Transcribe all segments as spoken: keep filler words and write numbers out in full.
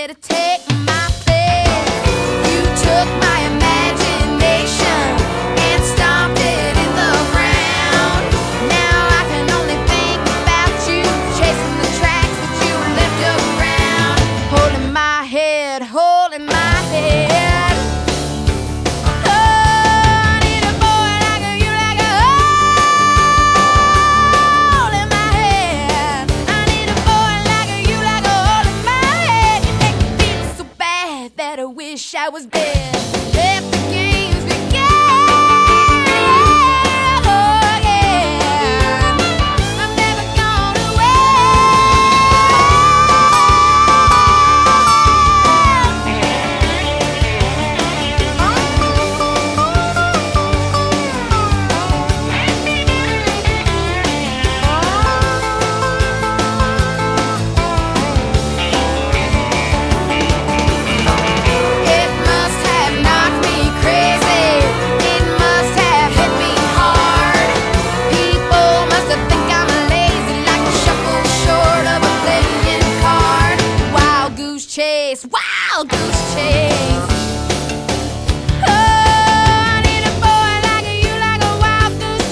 somebody to take my place. You took my imagination and stomped it in the ground. Now I can only think about you, chasing the tracks that you left around. Holding my head, holding my head. Oh, I need a boy like you, like a hole in my head. I need a boy like you, like a hole in my head. You make me feel so bad that I wish I was dead. Let the games begin. Oh yeah, I'm never gonna It must have knocked me crazy. It must have hit me hard. People must have think I'm lazy, like a shuffle short of a playing card. Wild goose chase, wild goose chase. Oh, I need a boy like you, like a wild goose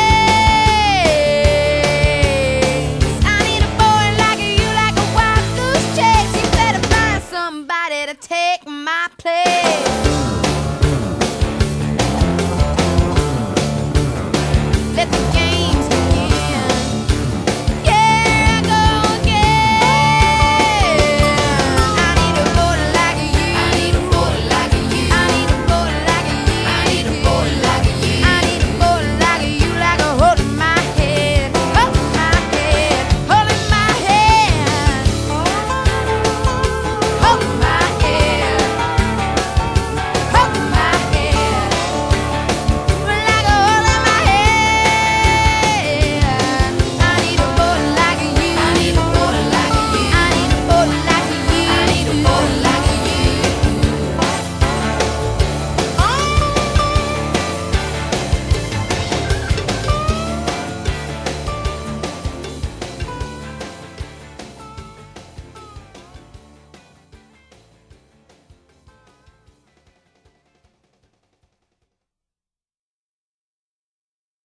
chase. I need a boy like you, like a wild goose chase. You better find somebody to take my place.